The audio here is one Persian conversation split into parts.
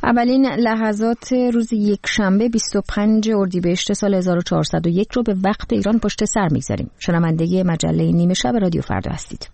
اولین لحظات روز یکشنبه 25 اردیبهشت سال 1401 رو به وقت ایران پشت سر میگذاریم. شنونده مجله نیمه شب رادیو فردا هستید.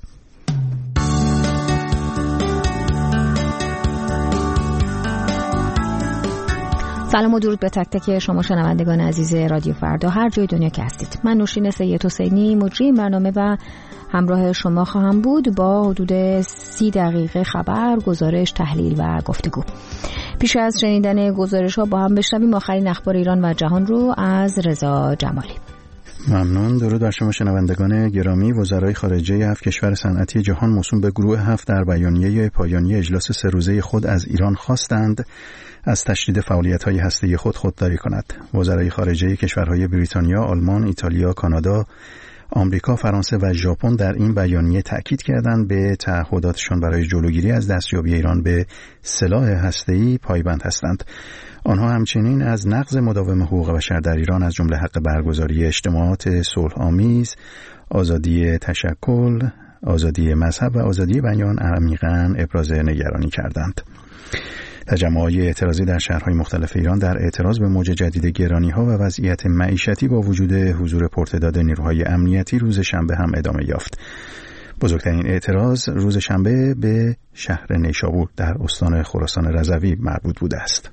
سلام و درود به تک تک شما شنوندگان عزیز رادیو فردا هر جای دنیا که هستید. من نوشین سید حسینی مجری این برنامه و همراه شما خواهم بود با حدود 30 دقیقه خبر، گزارش، تحلیل و گفتگو. پیش از شنیدن گزارش ها با هم بشنویم آخرین اخبار ایران و جهان رو از رضا جمالی. ممنون. درود بر شما شنوندگان گرامی. وزرای خارجه 7 کشور صنعتی جهان موسوم به گروه 7 در بیانیه پایانی اجلاس 3 روزه خود از ایران خواستند از تشدید فعالیت‌های هسته‌ای خود خودداری کند. وزرای خارجه کشورهای بریتانیا، آلمان، ایتالیا، کانادا، آمریکا، فرانسه و ژاپن در این بیانیه تأکید کردند به تعهداتشان برای جلوگیری از دستیابی ایران به سلاح هسته‌ای پایبند هستند. آنها همچنین از نقض مداوم حقوق بشر در ایران از جمله حق برگزاری اجتماعات صلح‌آمیز، آزادی تشکل، آزادی مذهب و آزادی بیان عمیقاً ابراز نگرانی کردند. تجمع‌های اعتراضی در شهرهای مختلف ایران در اعتراض به موج جدید گرانی‌ها و وضعیت معیشتی با وجود حضور پرتعداد نیروهای امنیتی روز شنبه هم ادامه یافت. بزرگترین اعتراض روز شنبه به شهر نیشابور در استان خراسان رضوی مربوط بوده است.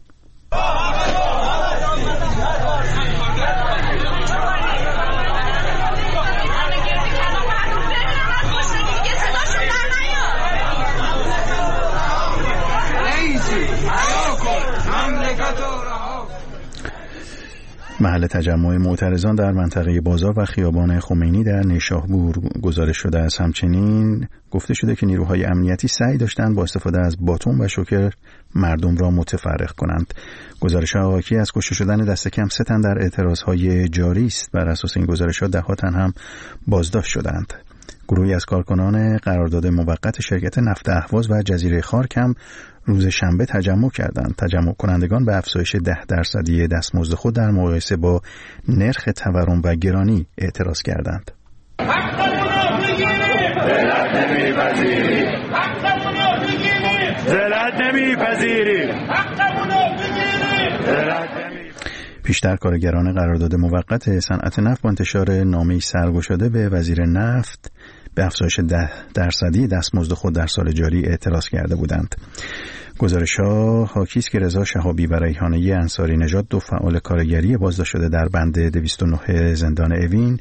محل تجمع معترضان در منطقه بازار و خیابان خمینی در نیشابور گزارش شده است. همچنین گفته شده که نیروهای امنیتی سعی داشتند با استفاده از باتون و شوکر مردم را متفرق کنند. گزارش‌ها حاکی از کشته شدن دست کم 3 تن در اعتراضهای جاری است. بر اساس این گزارش‌ها 10 تن هم بازداشت شدند. گروهی از کارکنان قرارداد موقت شرکت نفت اهواز و جزیره خارک هم روز شنبه تجمع کردند. تجمع کنندگان به افزایش 10% دستمزد خود در مقایسه با نرخ تورم و گرانی اعتراض کردند. پیشتر کارگران قرارداد موقت صنعت نفت با انتشار نامه‌ای سرگشاده به وزیر نفت به افزایش 10% دستمزد خود در سال جاری اعتراض کرده بودند. گزارش‌ها حاکی است که رضا شهابی و ریحانه انصاری نژاد 2 فعال کارگری بازداشت شده در بند 209 زندان اوین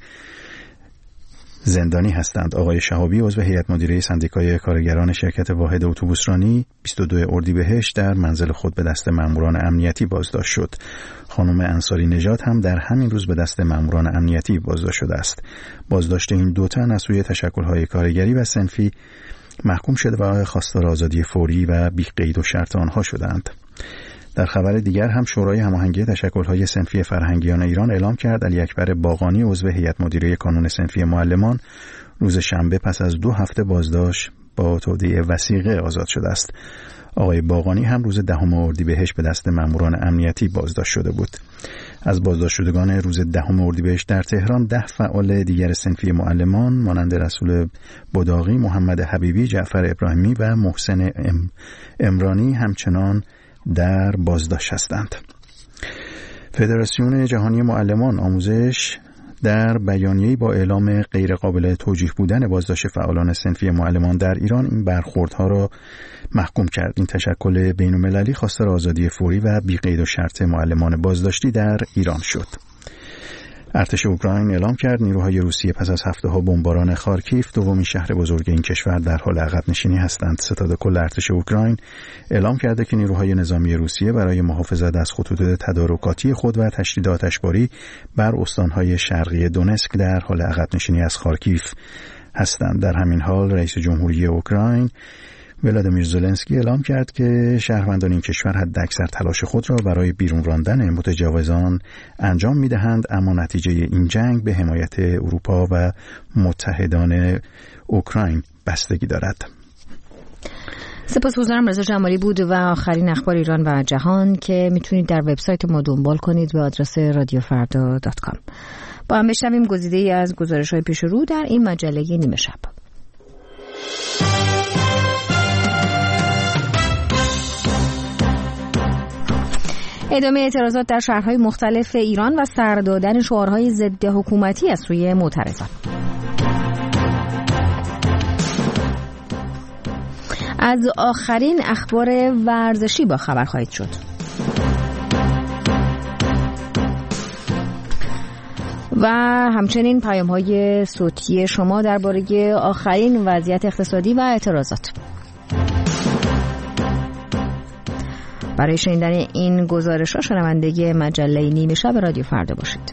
زندانی هستند. آقای شهابی عضو هیئت مدیره سندیکای کارگران شرکت واحد اتوبوسرانی 22 اردیبهشت در منزل خود به دست ماموران امنیتی بازداشت شد. خانم انصاری نژاد هم در همین روز به دست ماموران امنیتی بازداشت شده است. بازداشت این 2 تن از سوی تشکل‌های کارگری و صنفی محکوم شده و خواستار آزادی فوری و بی قید و شرط آنها شدند. در خبر دیگر هم شورای هماهنگی تشکل‌های صنفی فرهنگیان ایران اعلام کرد علی اکبر باقانی عضو هیئت مدیره کانون صنفی معلمان روز شنبه پس از 2 هفته بازداشت با تودیع وثیقه آزاد شده است. آقای باقانی هم روز 10 اردیبهشت به دست ماموران امنیتی بازداشت شده بود. از بازداشت شدگان روز 10 اردیبهشت در تهران 10 فعال دیگر صنفی معلمان مانند رسول بداغی، محمد حبیبی، جعفر ابراهیمی و محسن امرانی همچنان در بازداشت هستند. فدراسیون جهانی معلمان آموزش در بیانیه‌ای با اعلام غیر قابل توجیه بودن بازداشت فعالان صنفی معلمان در ایران این برخوردها را محکوم کرد. این تشکل بین‌المللی خواستار آزادی فوری و بی قید و شرط معلمان بازداشتی در ایران شد. ارتش اوکراین اعلام کرد نیروهای روسیه پس از هفته‌ها بمباران خارکیف، دومین شهر بزرگ این کشور، در حال عقب نشینی هستند. ستاد کل ارتش اوکراین اعلام کرده که نیروهای نظامی روسیه برای محافظت از خطوط تدارکاتی خود و تشدید آتشباری بر استان‌های شرقی دونسک در حال عقب نشینی از خارکیف هستند. در همین حال رئیس جمهوری اوکراین ولادیمیر زلنسکی اعلام کرد که شهروندان این کشور حداکثر تلاش خود را برای بیرون راندن متجاوزان انجام می‌دهند، اما نتیجه این جنگ به حمایت اروپا و متحدان اوکراین بستگی دارد. سپاسگزارم. رضا جمالی بود و آخرین اخبار ایران و جهان که میتونید در وبسایت ما دنبال کنید به آدرس radiofarda.com. با هم بشنویم گزیده‌ای از گزارش‌های پیش رو در این مجله نیمه شب. ادامه اعتراضات در شهرهای مختلف ایران و سر دادن شعارهای ضد حکومتی از سوی معترضان. از آخرین اخبار ورزشی با خبر خواهید شد. و همچنین پیام‌های صوتی شما درباره آخرین وضعیت اقتصادی و اعتراضات. برای شنیدن این گزارش‌ها شنونده مجله نیمه شب رادیو فردا باشید.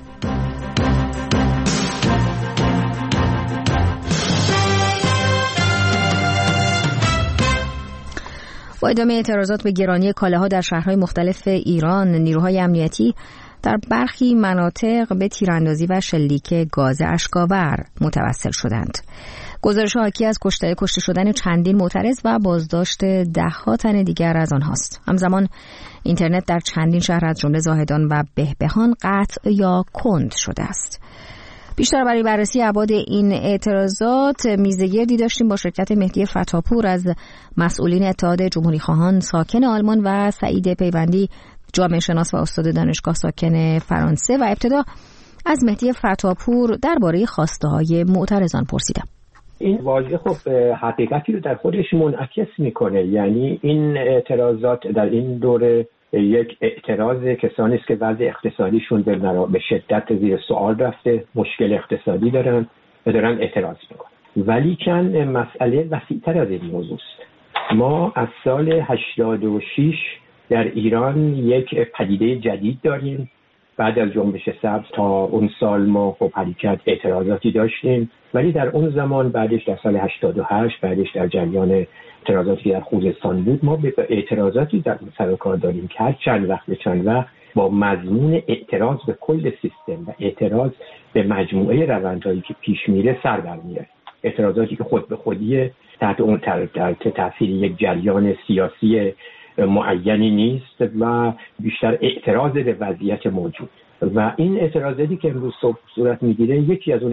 با ادامه اعتراضات به گرانی کالاها در شهرهای مختلف ایران، نیروهای امنیتی در برخی مناطق به تیراندازی و شلیک گاز اشک‌آور متوسل شدند. گزارش حاکی از کشته شدن چندین معترض و بازداشت ده‌ها تن دیگر از آنهاست. همزمان اینترنت در چندین شهر از جمله زاهدان و بهبهان قطع یا کند شده است. بیشتر برای بررسی ابعاد این اعتراضات میزگردی داشتیم با شرکت مهدی فتاپور از مسئولین اتحاد جمهوری خواهان ساکن آلمان و سعید پیوندی جامعه شناس و استاد دانشگاه ساکن فرانسه و ابتدا از مهدی فتاپور درباره خواسته‌های معترضان پرسیدم. این واژه خب حقیقتی رو در خودش منعکس میکنه، یعنی این اعتراضات در این دوره یک اعتراض کسانی است که وضع اقتصادیشون به شدت زیر سوال رفته، مشکل اقتصادی دارن و دارن اعتراض میکنن. ولی چند مسئله وسیع‌تر از این موضوع است. ما از سال 86 در ایران یک پدیده جدید داریم. بعد از جنبش سبز تا اون سال ما خب حرکت اعتراضاتی داشتیم، ولی در اون زمان بعدش در سال 88 بعدش در جریان اعتراضاتی در خوزستان بود، ما به اعتراضاتی در سر و کار داریم که هر چند وقت با مضمون اعتراض به کل سیستم و اعتراض به مجموعه روندهایی که پیش میره سر در میاره. اعتراضاتی که خود به خودی تحت اون تاثیر یک جریان سیاسی معینی نیست و بیشتر اعتراض به وضعیت موجود. و این اعتراضاتی که امروز صورت میگیره یکی از اون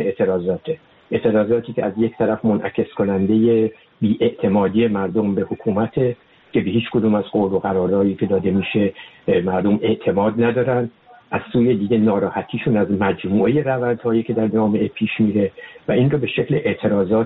اعتراضاتی که از یک طرف منعکس کننده بی‌اعتمادی مردم به حکومت که به هیچ کدوم از قول و قرارهایی که داده میشه مردم اعتماد ندارن، از سوی دیگه ناراحتیشون از مجموعه روندهایی که در جامعه پیش میره و این رو به شکل اعتراضات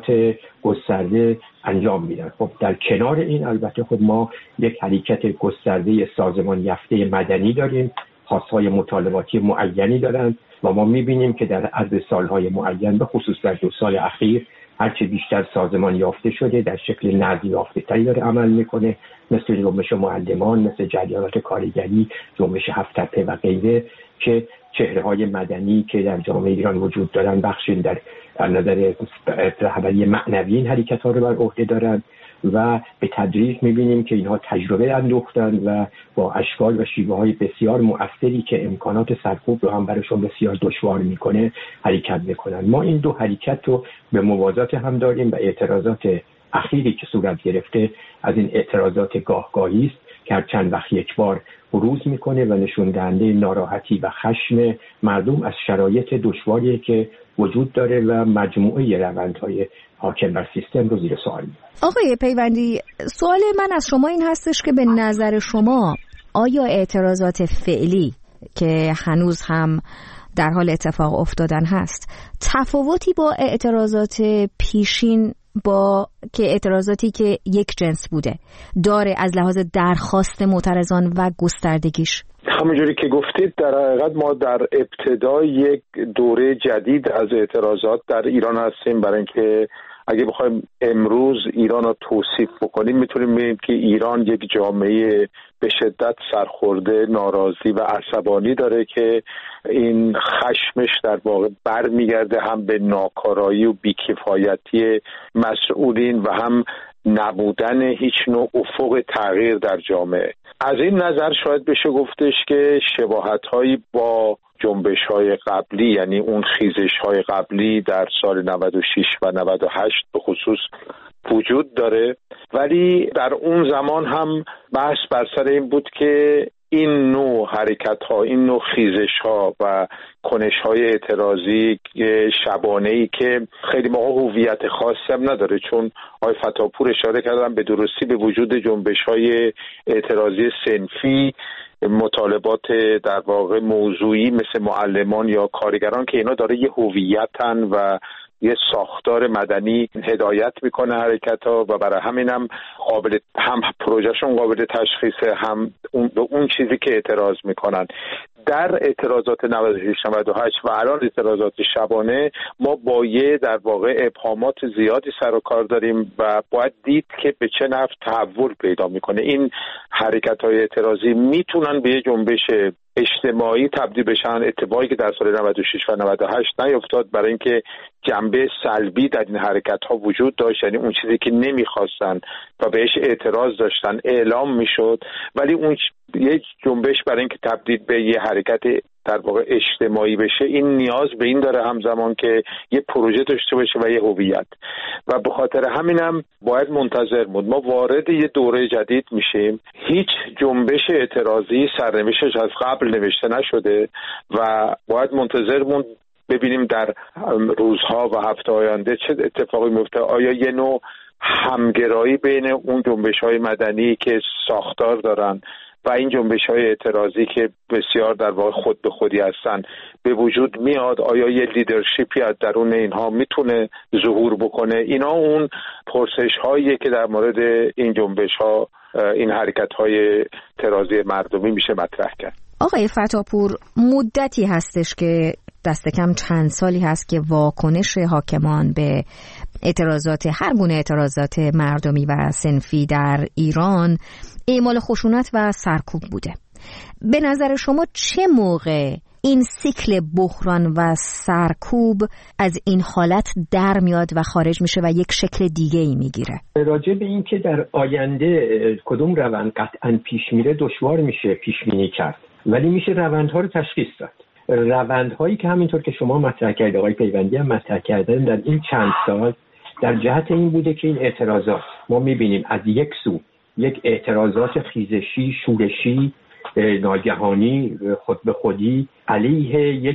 گسترده انجام میدن. خب در کنار این البته خب ما یک حرکت گسترده سازمان یافته مدنی داریم، خواستهای مطالباتی معینی دارن و ما میبینیم که در عرض سالهای معین به خصوص در 2 سال اخیر هرچه بیشتر سازمان یافته شده در شکل نظم یافته تری داره عمل میکنه، مثل جنبش معلمان، مثل جریانات کارگری، جنبش 7 تپه و غیره که چهره‌های مدنی که در جامعه ایران وجود دارن بخشی در نظر رهبری معنوی این حرکت‌ها رو بر عهده دارن و به تدریج می‌بینیم که اینها تجربه اندوختن و با اشکال و شیوه‌های بسیار مؤثری که امکانات سرکوب رو هم براشون بسیار دشوار می‌کنه حرکت می‌کنن. ما این دو حرکت رو به موازات هم داریم و اعتراضات اخیری که صورت گرفته از این اعتراضات گاهگاهی است که هر چند وقت یک بار بروز میکنه و نشون دهنده ناراحتی و خشم مردم از شرایط دشواری که وجود داره و مجموعه روندهای حاکم بر سیستم رو زیر سوال میبره. آقای پیوندی، سوال من از شما این هستش که به نظر شما آیا اعتراضات فعلی که هنوز هم در حال اتفاق افتادن هست تفاوتی با اعتراضات پیشین با که اعتراضاتی که یک جنس بوده داره از لحاظ درخواست معترضان و گستردگیش؟ همونجوری که گفتید در حقیقت ما در ابتدای یک دوره جدید از اعتراضات در ایران هستیم. برای اینکه اگه بخوایم امروز ایران رو توصیف بکنیم میتونیم بگیم که ایران یک جامعه به شدت سرخورده، ناراضی و عصبانی داره که این خشمش در واقع برمیگرده هم به ناکارایی و بیکفایتی مسئولین و هم نبودن هیچ نوع افق تغییر در جامعه. از این نظر شاید بشه گفتش که شباهت‌هایی با جنبش‌های قبلی، یعنی اون خیزش‌های قبلی در سال 96 و 98 به خصوص وجود داره، ولی در اون زمان هم بحث بر سر این بود که این نوع حرکت‌ها، این نوع خیزش‌ها و کنش‌های اعتراضی شبانه‌ای که خیلی موقع هویت خاصی هم نداره، چون آقای فتاپور اشاره کردن به درستی به وجود جنبش‌های اعتراضی صنفی مطالبات در واقع موضوعی مثل معلمان یا کارگران که اینا داره یه هویتن و یه ساختار مدنی هدایت میکنه حرکت‌ها و برای همینم هم پروژهشون قابل تشخیصه، هم اون چیزی که اعتراض میکنن. در اعتراضات 96-98 و الان اعتراضات شبانه ما با یه در واقع ابهامات زیادی سر و کار داریم و باید دید که به چه نحو تحول پیدا میکنه. این حرکت‌های اعتراضی میتونن به یه جنبش اجتماعی تبدیل بشن، اتفاقی که در سال 96 و 98 نیفتاد، برای اینکه جنبه سلبی در این حرکت‌ها وجود داشت، یعنی اون چیزی که نمیخواستن و بهش اعتراض داشتن اعلام میشد، ولی اون یک جنبش برای اینکه تبدیل به یه حرکت در واقع اجتماعی بشه این نیاز به این داره همزمان که یه پروژه داشته باشه و یه هویت، و به خاطر همینم باید منتظر بود. ما وارد یه دوره جدید میشیم، هیچ جنبش اعتراضی سرنوشتش از قبل نوشته نشده و باید منتظر موند ببینیم در روزها و هفته آینده چه اتفاقی میفته. آیا یه نوع همگرایی بین اون جنبش‌های مدنی که ساختار دارن و این جنبش‌های اعتراضی که بسیار در واقع خود به خودی هستن به وجود میاد؟ آیا یه لیدرشیپی از درون اینها میتونه ظهور بکنه؟ اینا اون پرسش‌هایی که در مورد این جنبش‌ها، این حرکت‌های اعتراضی مردمی میشه مطرح کرد. آقای فتاپور، مدتی هستش که دست کم چند سالی هست که واکنش حاکمان به اعتراضات، هر گونه اعتراضات مردمی و صنفی در ایران اعمال خشونت و سرکوب بوده. به نظر شما چه موقع این سیکل بحران و سرکوب از این حالت در میاد و خارج میشه و یک شکل دیگه ای میگیره؟ راجع به این که در آینده کدوم روند قطعاً پیش میره دشوار میشه پیش بینی کرد، ولی میشه روندها رو تشخیص داد. روندهایی که همینطور که شما مطرح کردید، آقای پیوندی هم مطرح کردن، در این چند سال در جهت این بوده که این اعتراضات ما میبینیم از یک سو یک اعتراضات خیزشی، شورشی، ناگهانی، خود به خودی علیه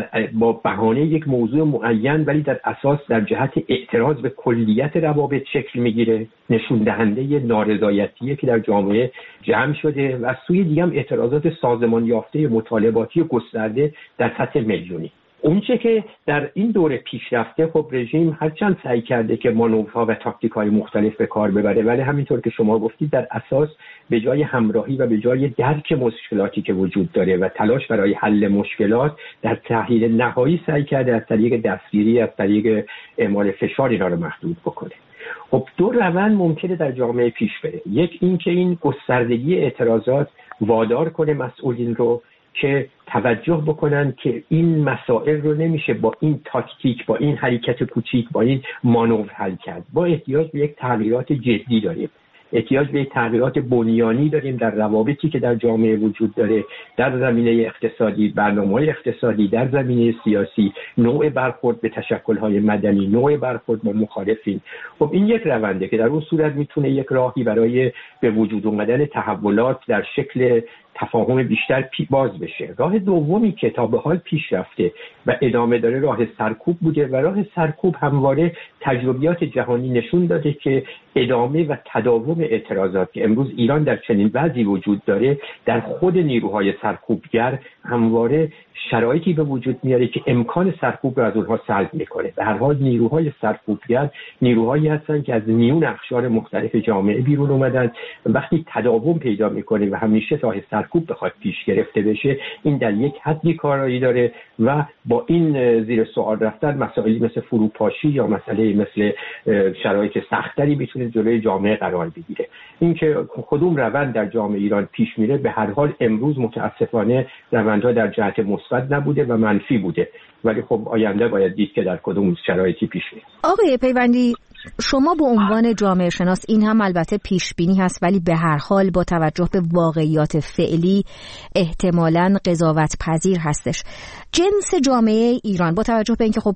با بهانه یک موضوع معین، ولی در اساس در جهت اعتراض به کلیت روابط شکل میگیره، نشون دهنده نارضایتیه که در جامعه جمع شده، و سوی دیگه هم اعتراضات سازمان یافته مطالباتی گسترده در سطح میلیونی. اونچه که در این دوره پیشرفته، خب رژیم هرچند سعی کرده که مانورها و تاکتیک‌های مختلف به کار ببره، ولی همینطور که شما گفتید در اساس به جای همراهی و به جای درک مشکلاتی که وجود داره و تلاش برای حل مشکلات، در تحلیل نهایی سعی کرده از طریق دستگیری، از طریق اعمال فشار اینا رو محدود بکنه. خب دو روند ممکنه در جامعه پیش بره. یک این که این گستردگی اعتراضات وادار کنه مسئولین رو که توجه بکنن که این مسائل رو نمیشه با این تاکتیک، با این حرکت کوچیک، با این مانور حل کرد. با احتیاج به یک تغییرات جدی داریم، احتیاج به تغییرات بنیانی داریم در روابطی که در جامعه وجود داره، در زمینه اقتصادی، برنامه‌های اقتصادی، در زمینه سیاسی، نوع برخورد به تشکل‌های مدنی، نوع برخورد با مخالفین. خب این یک رونده که در اون صورت میتونه یک راهی برای به وجود اومدن تحولات در شکل تفاهم بیشتر باز بشه. راه دومی که تا به حال پیش رفته و ادامه داره راه سرکوب بوده و راه سرکوب همواره تجربیات جهانی نشون داده که ادامه و تداوم اعتراضات که امروز ایران در چنین وضعی وجود داره، در خود نیروهای سرکوبگر همواره شرایطی به وجود میاره که امکان سرکوب رو از اونها سلب میکنه. به هر حال نیروهای سرکوبگر نیروهایی هستن که از میون اقشار مختلف جامعه بیرون اومدن و وقتی تداوم پیدا میکنه و همیشه راه سرکوب بخواد پیش گرفته بشه، این در یک حدی کارایی داره و با این زیر سوال رفتن مسائلی مثل فروپاشی یا مسئله مثل شرایط سختری میتونه جلوی جامعه قرار بگیره. اینکه کدوم روند در جامعه ایران پیش میره، به هر حال امروز متاسفانه روندها در جهت مثبت نبوده و منفی بوده، ولی خب آینده باید دید که در کدوم شرایطی پیش میره. آقای پیوندی، شما به عنوان جامعه شناس، این هم البته پیش بینی هست ولی به هر حال با توجه به واقعیات فعلی احتمالاً قضاوت پذیر هستش، جنس جامعه ایران با توجه به اینکه خب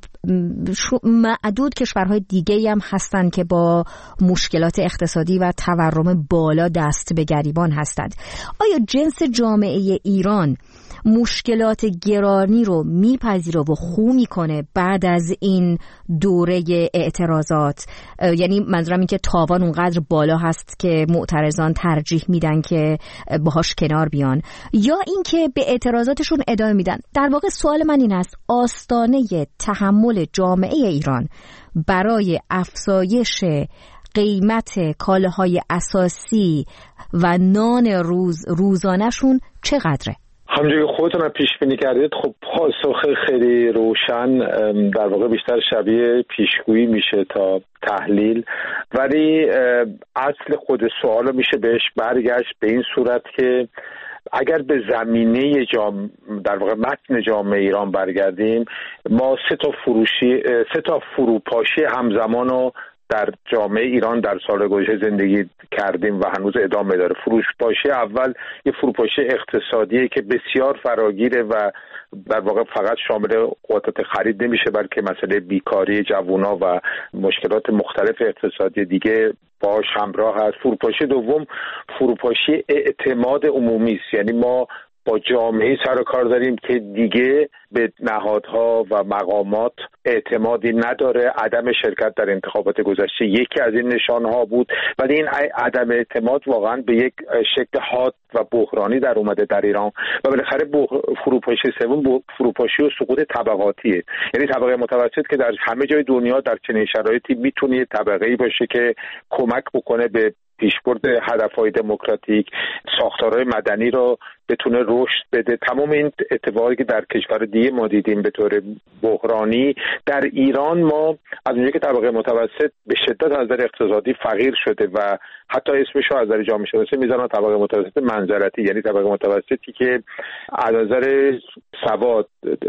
معدود کشورهای دیگه‌ای هم هستن که با مشکلات اقتصادی و تورم بالا دست به گریبان هستند، آیا جنس جامعه ایران مشکلات گرانی رو میپذیره و خو میکنه بعد از این دوره اعتراضات؟ یعنی منظورم این که تاوان اونقدر بالا هست که معترضان ترجیح میدن که باهاش کنار بیان، یا اینکه به اعتراضاتشون ادامه میدن؟ در واقع سوال من این است: آستانه تحمل جامعه ایران برای افزایش قیمت کالاهای اساسی و نان روزانه‌شون چقدره؟ همونجوری که خودتون پیش بینی کردید، خب پاسخ خیلی روشن در واقع بیشتر شبیه پیشگویی میشه تا تحلیل، ولی اصل خود سوال میشه بهش برگشت به این صورت که اگر به زمینه در واقع متن جامعه ایران برگردیم، ما سه تا فروپاشی همزمان رو در جامعه ایران در سال گذشته زندگی کردیم و هنوز ادامه داره. فروپاشی اول یه فروپاشی اقتصادیه که بسیار فراگیره و در واقع فقط شامل قدرت خرید نمیشه، بلکه مسئله بیکاری جوونا و مشکلات مختلف اقتصادی دیگه باهاش همراه هست. فروپاشی دوم فروپاشی اعتماد عمومی است، یعنی ما با جامعه سر و کار داریم که دیگه به نهادها و مقامات اعتمادی نداره. عدم شرکت در انتخابات گذشته یکی از این نشانها بود، ولی این عدم اعتماد واقعا به یک شکل حاد و بحرانی در اومده در ایران و بالاخره فروپاشی سوم فروپاشی و سقوط طبقاتیه، یعنی طبقه متوسط که در همه جای دنیا در چنین شرایطی میتونه طبقه‌ای باشه که کمک بکنه به پیشبرد هدفهای دموکراتیک، ساختارهای مدنی رو بتونه رشد بده. تمام این اتفاقی که در کشور دیگه ما دیدیم به طور بحرانی، در ایران ما از اونجایی که طبقه متوسط به شدت از نظر اقتصادی فقیر شده و حتی اسمش رو از نظر جامعه شناسی میذارن طبقه متوسط منزلتی، یعنی طبقه متوسطی که از نظر سواد،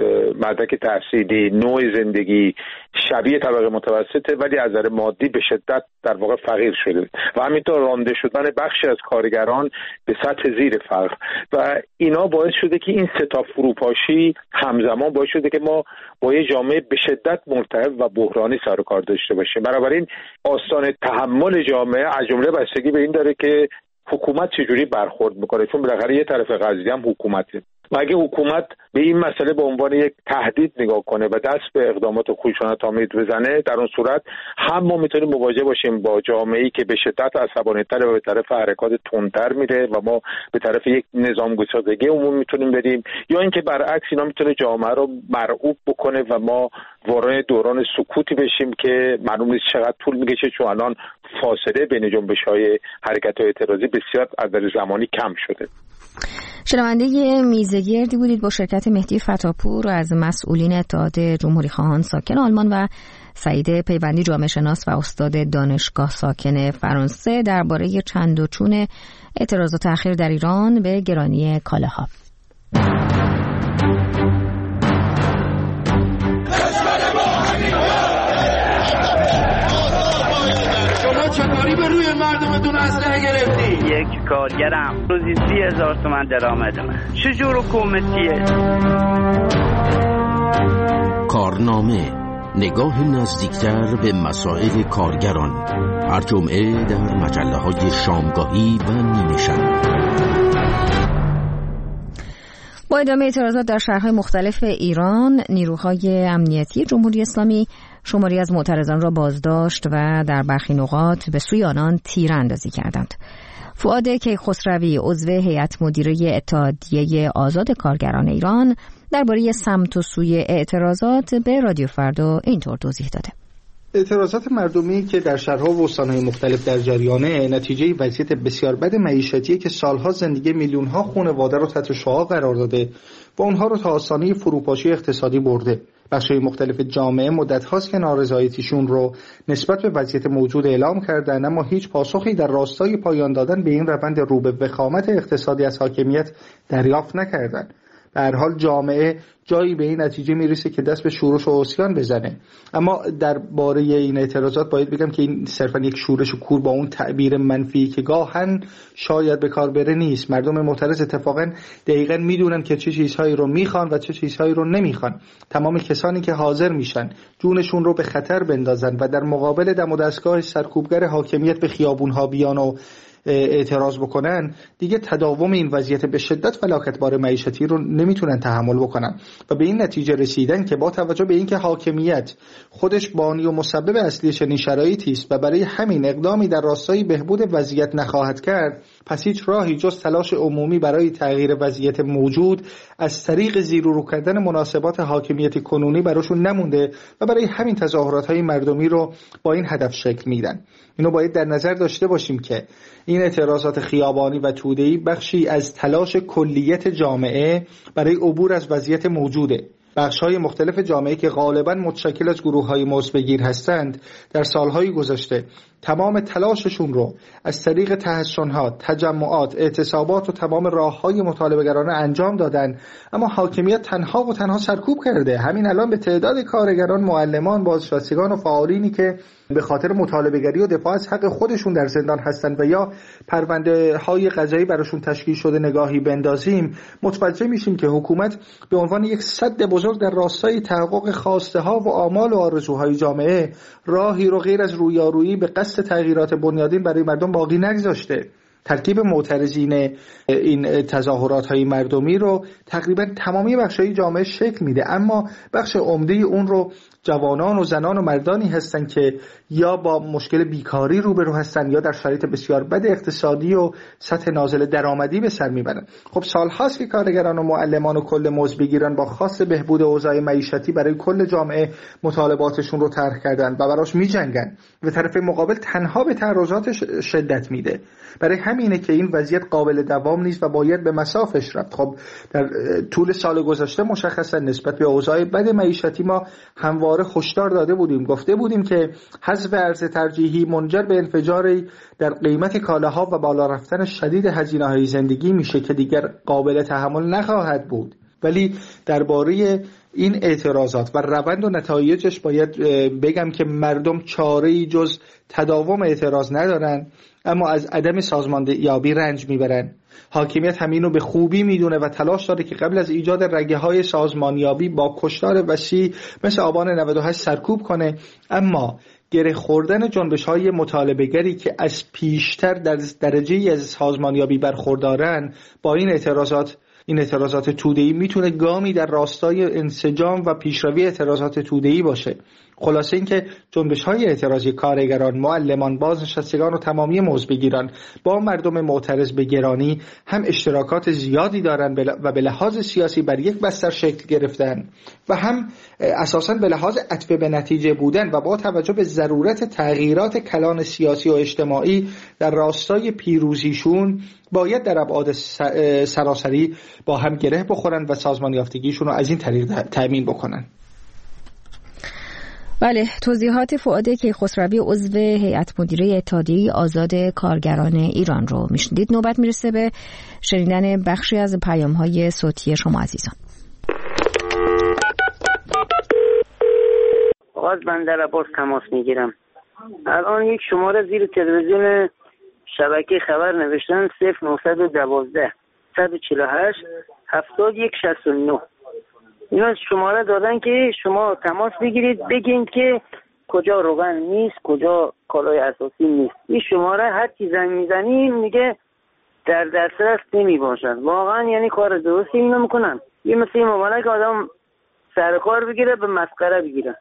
مدرک تحصیلی، نوع زندگی شبیه طبقه متوسطه ولی از نظر مادی به شدت در واقع فقیر شده و همینطور رانده شدن بخشی از کارگران به سطح زیر فقر و اینا باعث شده که این سه تا فروپاشی همزمان باعث شده که ما با یه جامعه به شدت ملتهب و بحرانی سر و کار داشته باشیم. بنابراین آستان تحمل جامعه از جمله بستگی به این داره که حکومت چجوری برخورد میکنه، چون بالاخره یه طرف قضیه هم حکومته. اگه حکومت به این مسئله به عنوان یک تهدید نگاه کنه و دست به اقدامات خشونت‌آمیز بزنه، در اون صورت هم ما میتونیم مواجه باشیم با جامعه‌ای که به شدت عصبانی‌تر و به طرف حرکات تندتر میره و ما به طرف یک نظام گسستگی عمومی میتونیم بریم، یا اینکه برعکس اینا میتونه جامعه رو مرعوب بکنه و ما وارد دوران سکوتی بشیم که معلوم نیست چقدر طول میکشه، چون الان فاصله بین جنبش‌های حرکت‌های اعتراضی بسیار از نظر زمانی کم شده. شنونده میزگردی بودید با شرکت مهدی فتاپور از مسئولین اتحاد جمهوری خواهان ساکن آلمان و سعید پیوندی جامعه شناس و استاد دانشگاه ساکن فرانسه درباره چند و چون اعتراضات اخیر در ایران به گرانی کالاها. چطوری به روی مردمتون اسلحه گرفتی؟ یک کارگرم روزی 30,000 تومان درآمدمه. چجور حکومتیه؟ کارنامه، نگاه نزدیکتر به مسائل کارگران، هر جمعه در مجله‌های شامگاهی و نیمه شب. با ادامه اعتراضات در شهرهای مختلف ایران، نیروهای امنیتی جمهوری اسلامی شماری از معترضان را بازداشت و در برخی نقاط به سوی آنان تیراندازی کردند. فؤاد کیخسروی عضو هیئت مدیره اتحادیه آزاد کارگران ایران درباره سمت و سوی اعتراضات به رادیو فردا اینطور توضیح داده: اعتراضات مردمی که در شهرها و استان‌های مختلف در جریانه نتیجه وضعیت بسیار بد معیشتی که سالها زندگی میلیون‌ها خانواده رو تحت شعاع قرار داده و اونها رو تا آستانه فروپاشی اقتصادی برده. بخش‌های مختلف جامعه مدت هاست که نارضایتیشون رو نسبت به وضعیت موجود اعلام کردن، اما هیچ پاسخی در راستای پایان دادن به این روند رو به وخامت اقتصادی از حاکمیت دریافت نکردند. به هر حال جامعه جایی به این نتیجه میرسه که دست به شورش و عصیان بزنه. اما درباره این اعتراضات باید بگم که این صرفا یک شورش کور با اون تعبیر منفی که گاهن شاید به کار بره نیست. مردم معترض اتفاقا دقیقاً میدونن که چه چیزهایی رو میخوان و چه چیزهایی رو نمیخوان. تمام کسانی که حاضر میشن جونشون رو به خطر بندازن و در مقابل دم و دستگاه سرکوبگر حاکمیت به خیابونها بیان و اعتراض بکنن دیگه تداوم این وضعیت به شدت فلاکتبار معیشتی رو نمیتونن تحمل بکنن و به این نتیجه رسیدن که با توجه به اینکه حاکمیت خودش بانی و مسبب اصلی چنین شرایطی است و برای همین اقدامی در راستای بهبود وضعیت نخواهد کرد، پس هیچ راهی جز تلاش عمومی برای تغییر وضعیت موجود از طریق زیرورو کردن مناسبات حاکمیت کنونی براشون نمونده و برای همین تظاهرات‌های مردمی رو با این هدف شکل میدن. اینو باید در نظر داشته باشیم که این اعتراضات خیابانی و توده‌ای بخشی از تلاش کلیت جامعه برای عبور از وضعیت موجوده. بخش‌های مختلف جامعه که غالباً متشکل از گروه‌های موضع‌بگیر هستند در سالهای گذشته تمام تلاششون رو از طریق تحصن‌ها، تجمعات، اعتصابات و تمام راه‌های مطالبه‌گرانه انجام دادن، اما حاکمیت تنها و تنها سرکوب کرده. همین الان به تعداد کارگران، معلمان، بازنشستگان و فعالینی که به خاطر مطالبه‌گری و دفاع از حق خودشون در زندان هستند و یا پرونده‌های قضایی براشون تشکیل شده نگاهی بندازیم، متوجه میشیم که حکومت به عنوان یک سد بزرگ در راستای تحقق خواسته‌ها و آمال و آرزوهای جامعه راهی رو غیر از رویارویی به قصد تغییرات بنیادین برای مردم باقی نگذاشته. ترکیب معترضین این تظاهرات‌های مردمی رو تقریبا تمامی بخش‌های جامعه شکل میده، اما بخش عمده اون رو جوانان و زنان و مردانی هستن که یا با مشکل بیکاری روبرو هستن یا در شرایط بسیار بد اقتصادی و سطح نازل درآمدی به سر میبرن. خب سال‌هاست که کارگران و معلمان و کل موضع‌بگیران با خواست بهبود اوضاع معیشتی برای کل جامعه مطالباتشون رو طرح کردن و براش میجنگن و طرف مقابل تنها به تعرضاتش شدت میده. برای همینه که این وضعیت قابل دوام نیست و باید به مصافش رفت. خب در طول سال گذشته مشخصا نسبت به اوضاع بد معیشتی ما همواره هشدار داده بودیم، گفته بودیم که حذف ارز ترجیحی منجر به انفجاری در قیمت کالاها و بالا رفتن شدید هزینه‌های زندگی میشه که دیگر قابل تحمل نخواهد بود. ولی درباره این اعتراضات و روند و نتایجش باید بگم که مردم چاره‌ای جز تداوم اعتراض ندارن، اما از عدم سازماندهی رنج میبرن. حاکمیت همینو به خوبی میدونه و تلاش داره که قبل از ایجاد رگه‌های سازمانیابی با کشتار وسیع مثل آبان 98 سرکوب کنه، اما گره خوردن جنبش‌های مطالبه‌گری که از پیشتر در درجه‌ای از سازمانیابی برخوردارن با این اعتراضات توده‌ای میتونه گامی در راستای انسجام و پیشروی اعتراضات توده‌ای باشه. خلاصه اینکه جنبش‌های اعتراضی کارگران، معلمان، بازنشستگان و تمامی موضع‌بگیران با مردم معترض به گرانی هم اشتراکات زیادی دارن و به لحاظ سیاسی بر یک بستر شکل گرفتن و هم اساساً به لحاظ عطف به نتیجه بودن و با توجه به ضرورت تغییرات کلان سیاسی و اجتماعی در راستای پیروزیشون باید در ابعاد سراسری با هم گره بخورن و سازمان یافتگیشون رو از این طریق تأمین بکنن. بله، توضیحات فؤاد کیخسروی عضو هیئت مدیره اتحادیه آزاد کارگران ایران رو میشنیدید. نوبت میرسه به شنیدن بخشی از پیام‌های صوتی شما عزیزان. آغاز بندر عباس تماس میگیرم. الان یک شماره زیر تلویزیون شبکه خبر نوشتن 0912 148 7169. اینا شماره دادن که شما تماس بگیرید بگین که کجا روغن نیست، کجا کالای اساسی نیست. این شماره هر کی زنگ میزنیم میگه در دسترس نمی باشد. واقعا یعنی کار درستی اینا میکنن. یه مثل این مبالغه آدم سر کار بگیره به مسخره بگیره.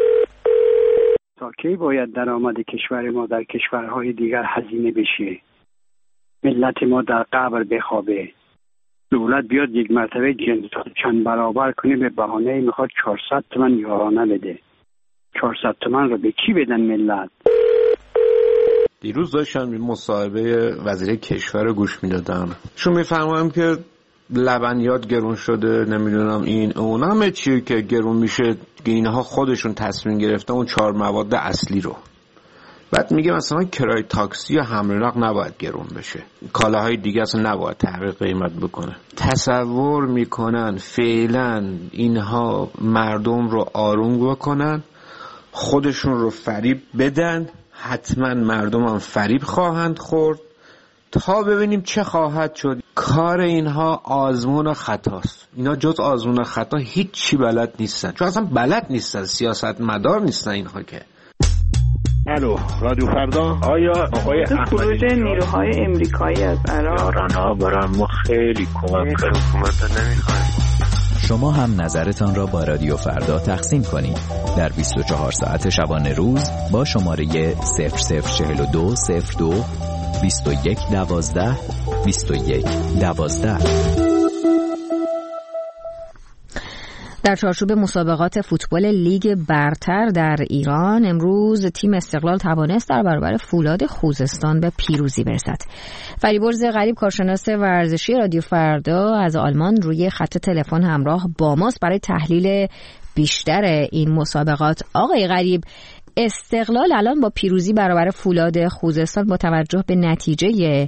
تا کی باید درآمد کشور ما در کشورهای دیگر هزینه بشه؟ ملت ما در قبر بخوابه. دولت بیاد یک مرتبه چند برابر کنه به بهانه میخواد 400 تومن یارانه بده. 400 تومن رو به کی بدن ملت؟ دیروز داشتم مصاحبه وزیر کشور گوش میدادم. شون میفرمایم که لبنیات گرون شده، نمیدونم این اون همه چی که گرون میشه که اینها خودشون تصمیم گرفتن اون 4 مواد اصلی رو. بعد میگه مثلا کرایه تاکسی یا حمل و نقل نباید گرون بشه، کالاهای دیگه اصلا نباید تغییر قیمت بکنه. تصور میکنن فعلا اینها مردم رو آروم بکنن، خودشون رو فریب بدن، حتما مردم هم فریب خواهند خورد تا ببینیم چه خواهد شد. کار اینها آزمون و خطاست. اینا جز آزمون و خطا هیچی بلد نیستن، چون اصلا بلد نیستن، سیاست مدار نیستن اینها که. الو رادیو فردا. آیا آقای خروج نیروهای امریکایی از عراق رانا برای ما خیلی کمک کرد. حکومت نمیخوایم. شما هم نظرتان را با رادیو فردا تقسیم کنید در 24 ساعت شبانه روز با شماره 0042 02 21 12 21 12. در چارچوب مسابقات فوتبال لیگ برتر در ایران امروز تیم استقلال توانست در برابر فولاد خوزستان به پیروزی برسد. فریبرز غریب کارشناس ورزشی رادیو فردا از آلمان روی خط تلفن همراه با ماست برای تحلیل بیشتر این مسابقات. آقای غریب، استقلال الان با پیروزی برابر فولاد خوزستان با توجه به نتیجه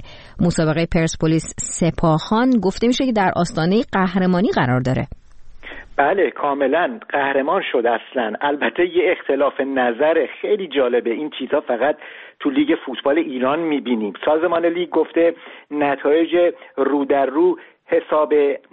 مسابقه پرسپولیس سپاهان گفته میشه که در آستانه قهرمانی قرار داره. بله کاملا قهرمان شد اصلا. البته یه اختلاف نظر خیلی جالبه، این چیزها فقط تو لیگ فوتبال ایران میبینیم. سازمان لیگ گفته نتایج رو در رو حساب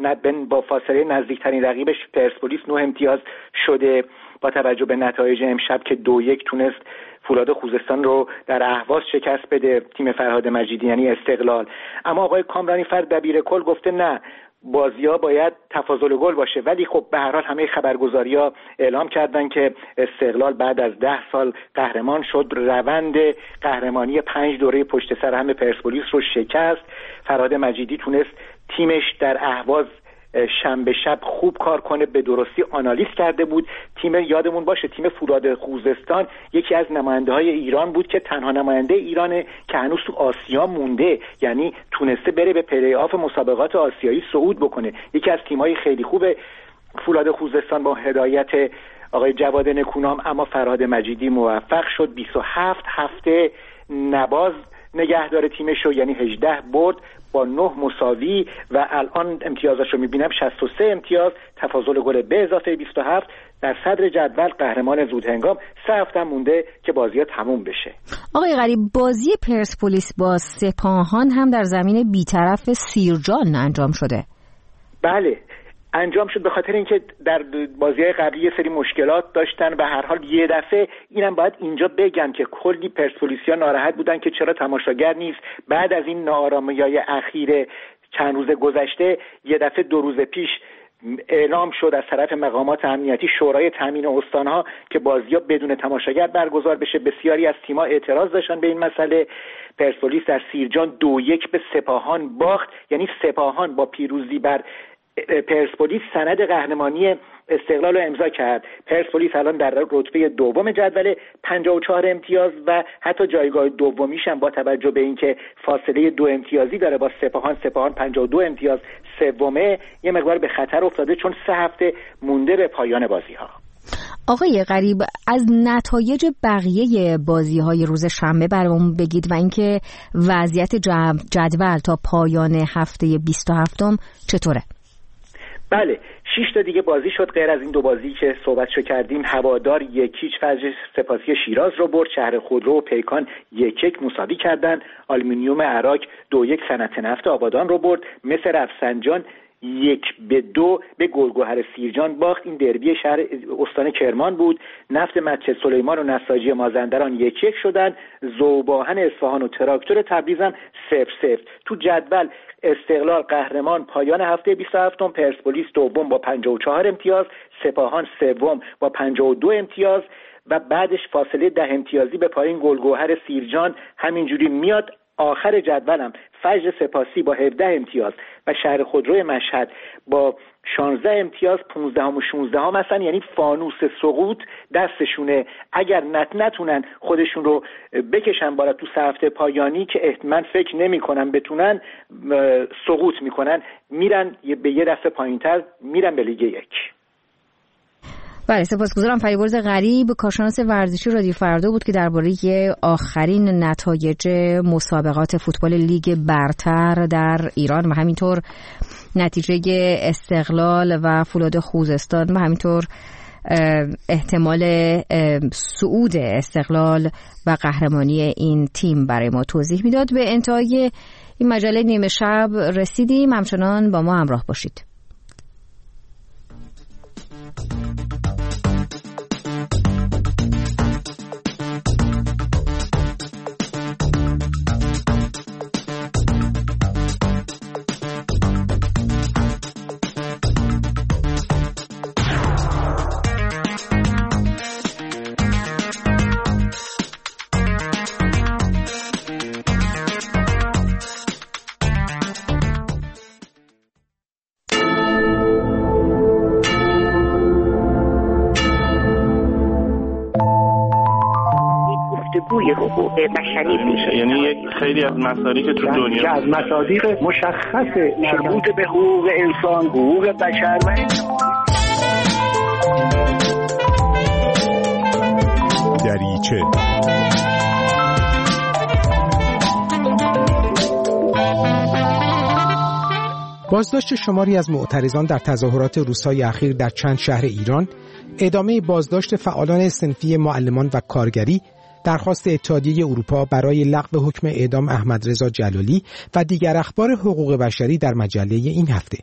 با فاصله نزدیکترین رقیبش پرسپولیس 9 امتیاز شده با توجه به نتایج امشب که 2-1 تونست فولاد خوزستان رو در اهواز شکست بده تیم فرهاد مجیدی یعنی استقلال. اما آقای کامرانی فرد دبیر کل گفته نه، بازی‌ها باید تفاضل گل باشه، ولی خب به هر حال همه خبرگزاری‌ها اعلام کردن که استقلال بعد از 10 سال قهرمان شد. روند قهرمانی 5 دوره پشت سر هم پرسپولیس رو شکست. فرهاد مجیدی تونست تیمش در اهواز شنبه شب خوب کار کنه، به درستی آنالیز کرده بود. تیم یادمون باشه تیم فولاد خوزستان یکی از نماینده‌های ایران بود که تنها نماینده ایرانه که هنوز تو آسیا مونده، یعنی تونسته بره به پلی آف مسابقات آسیایی صعود بکنه. یکی از تیم‌های خیلی خوب فولاد خوزستان با هدایت آقای جواد نکونام، اما فرهاد مجیدی موفق شد 27 هفته نباز نگهدار تیمشو، یعنی 18 برد با 9 مساوی و الان امتیازشو میبینم 63 امتیاز، تفاضل گل به اضافه 27 در صدر جدول، قهرمان زودهنگام. 3 هفته مونده که بازی‌ها تموم بشه. آقای غریب، بازی پرسپولیس با سپاهان هم در زمین بی‌طرف سیرجان انجام شده. بله انجام شد، به خاطر اینکه در بازی‌های قبلی یه سری مشکلات داشتن. به هر حال یه دفعه اینم باید اینجا بگم که کلی پرسپولیسیا ناراحت بودن که چرا تماشاگر نیست. بعد از این ناآرامی‌های اخیر چند روز گذشته یه دفعه 2 روز پیش اعلام شد از طرف مقامات امنیتی شورای تامین استان‌ها که بازی‌ها بدون تماشاگر برگزار بشه. بسیاری از تیم‌ها اعتراض داشتن به این مسئله. پرسپولیس در سیرجان 2-1 به سپاهان باخت، یعنی سپاهان با پیروزی بر پرسپولیس سند قهرمانی استقلال رو امضا کرد. پرسپولیس الان در رتبه دوم جدول 54 امتیاز و حتی جایگاه دومیش هم با توجه به اینکه فاصله 2 امتیازی داره با سپاهان 52 امتیاز سومه، یه مقدار به خطر افتاده چون 3 هفته مونده به پایان بازی‌ها. آقای غریب، از نتایج بقیه بازی‌های روز شنبه برامون بگید و اینکه وضعیت جدول تا پایان هفته 27م چطوره؟ بله 6 تا دیگه بازی شد غیر از این 2 بازی که صحبتشو کردیم. هوادار 1-0 فجر سپاسی شیراز رو برد. شهر خودرو و پیکان 1-1 مساوی کردن. آلومینیوم عراق 2-1 صنعت نفت آبادان رو برد. مصر رفسنجان 1-2 به گلگهر سیرجان باخت. این دربی شهر استان کرمان بود. نفت مسجد سلیمان و نساجی مازندران 1-1 شدن. ذوباهن اصفهان و تراکتور تبریز هم 0-0. تو جدول استقلال قهرمان پایان هفته 27م، پرسپولیس دوم با 54 امتیاز، سپاهان سوم با 52 امتیاز و بعدش فاصله 10 امتیازی به پایین گلگهر سیرجان همینجوری میاد. آخر جدولم فجر سپاسی با 17 امتیاز و شهر خودروی مشهد با 16 امتیاز 15 و 16 مثلا، یعنی فانوس سقوط دستشونه. اگر نتونن خودشون رو بکشن بالا تو 3 هفته پایانی که احتمال فکر نمی کنم بتونن، سقوط میکنن، میرن به یه دسته پایینتر، میرن به لیگ 1. بله سپاسگزارم. فریبرز غریب کارشناس ورزشی رادیو فردا بود که درباره آخرین نتایج مسابقات فوتبال لیگ برتر در ایران و همینطور نتیجه استقلال و فولاد خوزستان و همینطور احتمال صعود استقلال و قهرمانی این تیم برای ما توضیح میداد. به انتهای این مجله نیمه شب رسیدیم. همچنان با ما همراه باشید. بازگوی حقوق بشری بشه. یعنی یک خیلی از مسائلی که تو دنیا از مصادیق مشخص مربوط به حقوق انسان، حقوق بشر و دریچه بازداشت شماری از معترضان در تظاهرات روزهای اخیر در چند شهر ایران، ادامه بازداشت فعالان صنفی معلمان و کارگری، درخواست اتحادیه اروپا برای لغو حکم اعدام احمدرضا جلالی و دیگر اخبار حقوق بشری در مجله این هفته.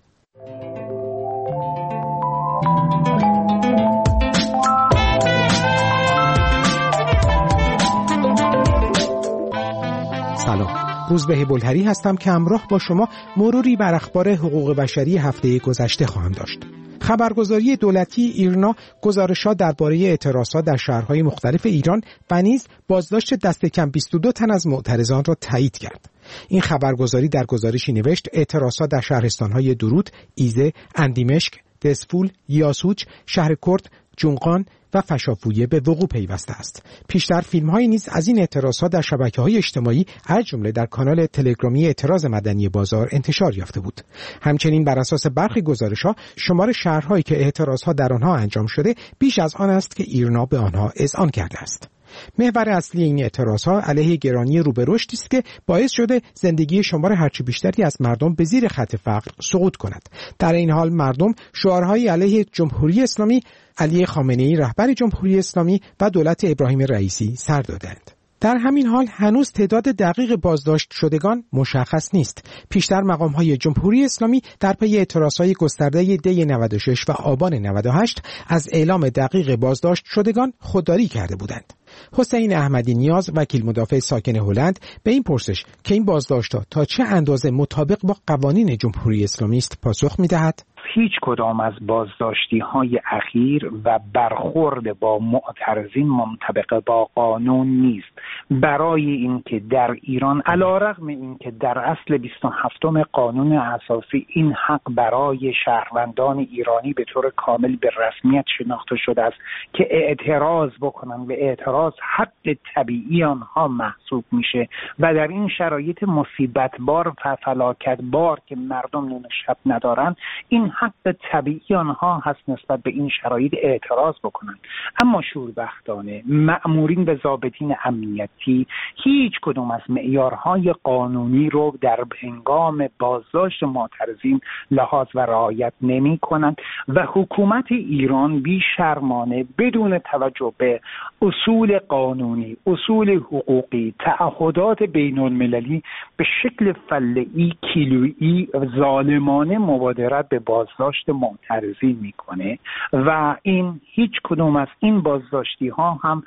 سلام، روزبه بلهری هستم که همراه با شما مروری بر اخبار حقوق بشری هفته گذشته خواهم داشت. خبرگزاری دولتی ایرنا گزارشات درباره اعتراضات در شهرهای مختلف ایران و نیز بازداشت دست کم 22 تن از معترضان را تایید کرد. این خبرگزاری در گزارشی نوشت اعتراضات در شهرستان‌های درود، ایزه، اندیمشک، دسفول، یاسوج، شهر کرد، جونقان و فشافویه به وقوع پیوسته است. پیشتر فیلم‌هایی نیز از این اعتراضات در شبکه‌های اجتماعی از جمله در کانال تلگرامی اعتراض مدنی بازار انتشار یافته بود. همچنین بر اساس برخی گزارش‌ها شمار شهرهایی که اعتراضات در آنها انجام شده بیش از آن است که ایرنا به آنها اذعان کرده است. محور اصلی این اعتراضها علیه گرانی رو به رشدی است که باعث شده زندگی شمار هرچی بیشتری از مردم به زیر خط فقر سقوط کند. در این حال مردم شعارهای علیه جمهوری اسلامی، علی خامنه‌ای رهبر جمهوری اسلامی و دولت ابراهیم رئیسی سر دادند. در همین حال هنوز تعداد دقیق بازداشت شدگان مشخص نیست. پیشتر مقام‌های جمهوری اسلامی در پی اعتراضهای گسترده دی 96 و آبان 98 از اعلام دقیق بازداشت شدگان خودداری کرده بودند. حسین احمدی نیاز، وکیل مدافع ساکن هلند، به این پرسش که این بازداشت‌ها تا چه اندازه مطابق با قوانین جمهوری اسلامی است پاسخ می‌دهد: هیچ کدام از بازداشتی‌های اخیر و برخورد با معترضین منطبق با قانون نیست. برای اینکه در ایران علیرغم اینکه در اصل 27 قانون اساسی این حق برای شهروندان ایرانی به طور کامل به رسمیت شناخته شده است که اعتراض بکنن و اعتراض حق طبیعی آنها محسوب میشه و در این شرایط مصیبت بار و فلاکت بار که مردم نون شب ندارن، این حق طبیعی آنها هست نسبت به این شرایط اعتراض بکنند. اما شوربختانه مأمورین و ضابطین امنیتی هیچ کدوم از معیارهای قانونی رو در هنگام بازداشت معترضین لحاظ و رعایت نمی کنند و حکومت ایران بیشرمانه بدون توجه به اصول قانونی، اصول حقوقی، تعهدات بین المللی به شکل فله‌ای، کیلویی و ظالمانه مبادرت به بازداشت معترضین میکنه و این هیچ کدوم از این بازداشتی ها هم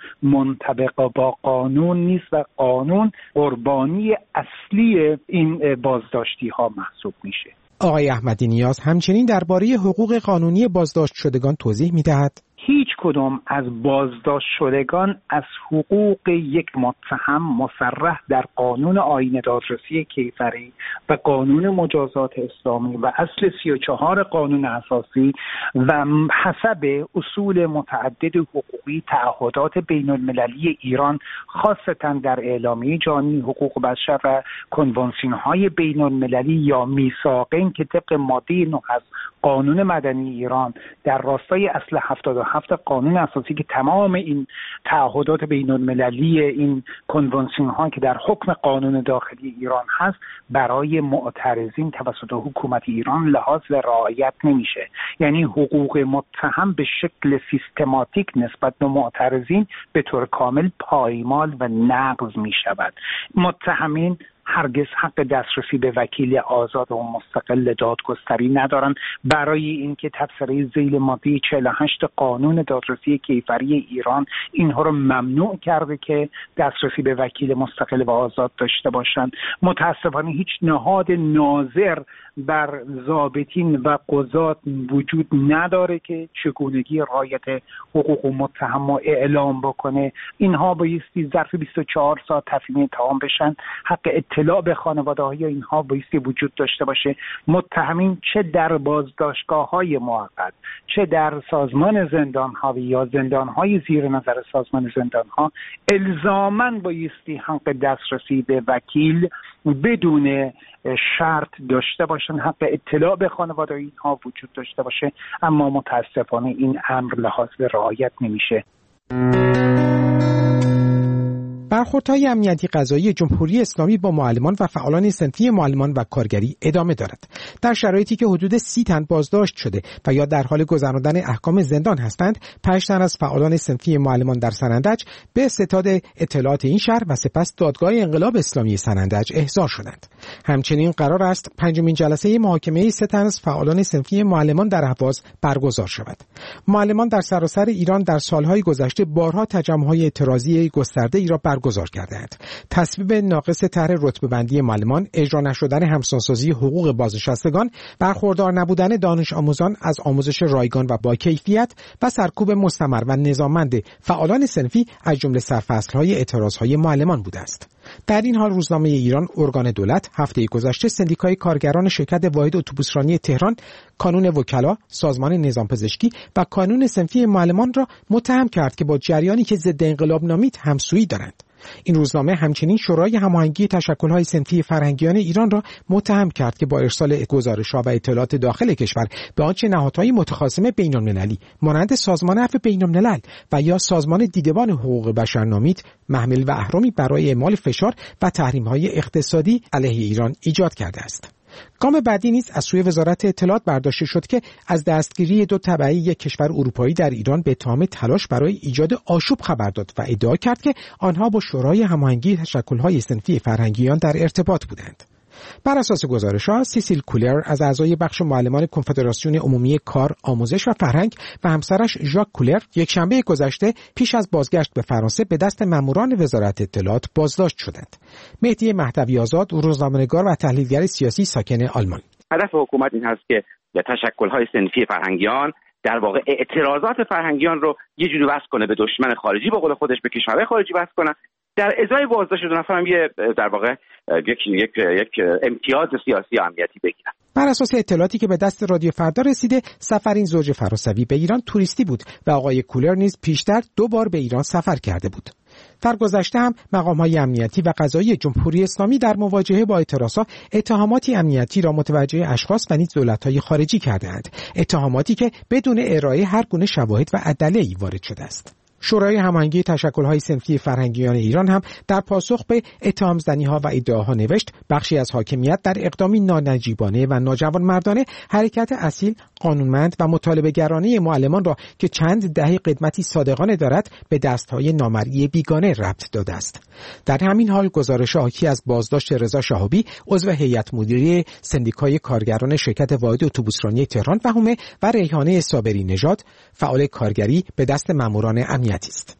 منطبق با قانون نیست و قانون قربانی اصلی این بازداشتی ها محسوب میشه. آقای احمدی نیاز همچنین درباره حقوق قانونی بازداشت شدگان توضیح میدهد: هیچ کدام از بازداشت شدگان از حقوق یک متهم مصرح در قانون آیین دادرسی کیفری و قانون مجازات اسلامی و اصل 34 قانون اساسی و حسب اصول متعدد حقوقی تعهدات بین المللی ایران خاصتا در اعلامیه جهانی حقوق بشر و کنوانسیون های بین المللی یا میثاقین که طبق ماده 9 از قانون مدنی ایران در راستای اصل 77 قانون اساسی که تمام این تعهدات بین المللی این کنوانسیون ها که در حکم قانون داخلی ایران هست برای معترضین توسط حکومت ایران لحاظ و رعایت نمیشه. یعنی حقوق متهم به شکل سیستماتیک نسبت به معترضین به طور کامل پایمال و نقض می شود. متهمین هرگز حق دسترسی به وکیل آزاد و مستقل دادگستری ندارند. برای اینکه تبصره ذیل ماده 48 قانون دادرسی کیفری ایران اینها رو ممنوع کرده که دسترسی به وکیل مستقل و آزاد داشته باشند. متاسفانه هیچ نهاد ناظر بر ضابطین و قضات وجود نداره که چگونگی رعایت حقوق متهم رو اعلام بکنه. اینها بایستی ظرف 24 ساعت تفهیم اتهام بشن. حق اطلاع به خانواده‌های اینها بایستی وجود داشته باشه. متهمین چه در بازداشتگاه‌های موقت، چه در سازمان زندان‌ها یا زندان‌های زیر نظر سازمان زندان‌ها الزاماً بایستی حق دسترسی به وکیل بدون شرط داشته باشن، حق اطلاع به خانواده اینها وجود داشته باشه. اما متاسفانه این امر لحاظ به رعایت نمیشه. برخوردهای امنیتی قضایی جمهوری اسلامی با معلمان و فعالان صنفی معلمان و کارگری ادامه دارد. در شرایطی که حدود 30 تن بازداشت شده و یا در حال گذراندن احکام زندان هستند، 5 تن از فعالان صنفی معلمان در سنندج به ستاد اطلاعات این شهر و سپس دادگاه انقلاب اسلامی سنندج احضار شدند. همچنین قرار است 5مین جلسه محاکمه 3 تن از فعالان صنفی معلمان در اهواز برگزار شود. معلمان در سراسر ایران در سالهای گذشته بارها تجمع‌های اعتراضی گسترده‌ای را برگزار کردند. تصویب ناقص طرح رتبه‌بندی معلمان، اجرا نشدن همسانسازی حقوق بازنشستگان، برخوردار نبودن دانش آموزان از آموزش رایگان و با کیفیت و سرکوب مستمر و نظاممند فعالان صنفی از جمله سرفصل‌های اعتراض‌های معلمان بوده است. در این حال روزنامه ایران ارگان دولت هفته گذشته سندیکای کارگران شرکت واحد اتوبوسرانی تهران، کانون وکلا، سازمان نظام پزشکی و کانون صنفی معلمان را متهم کرد که با جریانی که ضد انقلاب نامید همسویی دارند. این روزنامه همچنین شورای هماهنگی تشکل‌های صنفی فرهنگیان ایران را متهم کرد که با ارسال گزارش‌ها و اطلاعات داخل کشور به آنچه نهادهای متخاصم بین‌المللی مانند سازمان عفو بین‌الملل و یا سازمان دیدبان حقوق بشر نامید، محمل و اهرمی برای اعمال فشار و تحریم‌های اقتصادی علیه ایران ایجاد کرده است. گام بعدی نیز از سوی وزارت اطلاعات برداشته شد که از دستگیری 2 تبعی یک کشور اروپایی در ایران به اتهام تلاش برای ایجاد آشوب خبر داد و ادعا کرد که آنها با شورای هماهنگی تشکل‌های صنفی فرهنگیان در ارتباط بودند. بر اساس گزارش‌ها، سیسیل کولر از اعضای بخش معلمان کنفدراسیون عمومی کار، آموزش و فرهنگ و همسرش ژاک کولر یکشنبه گذشته پیش از بازگشت به فرانسه به دست ماموران وزارت اطلاعات بازداشت شدند. مهدی مهدوی آزاد، روزنامه‌نگار و تحلیلگر سیاسی ساکن آلمان: هدف حکومت این هست که تشکل‌های صنفی فرهنگیان در واقع اعتراضات فرهنگیان رو یه جوری وصل کنه به دشمن خارجی، به قول خودش به کشورهای خارجی وصل کنه. در ازای بازداشت 2 نفر هم در واقع یک امتیاز سیاسی و امنیتی بگیرن. بر اساس اطلاعاتی که به دست رادیو فردا رسیده، سفر این زوج فرانسوی به ایران توریستی بود و آقای کولر نیز پیشتر 2 بار به ایران سفر کرده بود. در گذشته هم مقام‌های امنیتی و قضایی جمهوری اسلامی در مواجهه با اعتراضات اتهاماتی امنیتی را متوجه اشخاص و نیز دولت‌های خارجی کرده‌اند، اتهاماتی که بدون ارائه هر گونه شواهد و ادله‌ای وارد شده است. شورای هماهنگی تشکل‌های صنفی فرهنگیان ایران هم در پاسخ به اتهام‌زنی‌ها و ادعاها نوشت بخشی از حاکمیت در اقدامی نانجیبانه و ناجوانمردانه حرکت اصیل، قانونمند و مطالبه‌گرانه معلمان را که چند دهه قدمتی صادقانه دارد به دست‌های نامرئی بیگانه ربط داده است. در همین حال گزارش حاکی از بازداشت رضا شهابی، عضو هیئت مدیره سندیکای کارگران شرکت واحد اتوبوسرانی تهران و حومه و ریحانه صابری نژاد، فعال کارگری، به دست ماموران امنیتی است.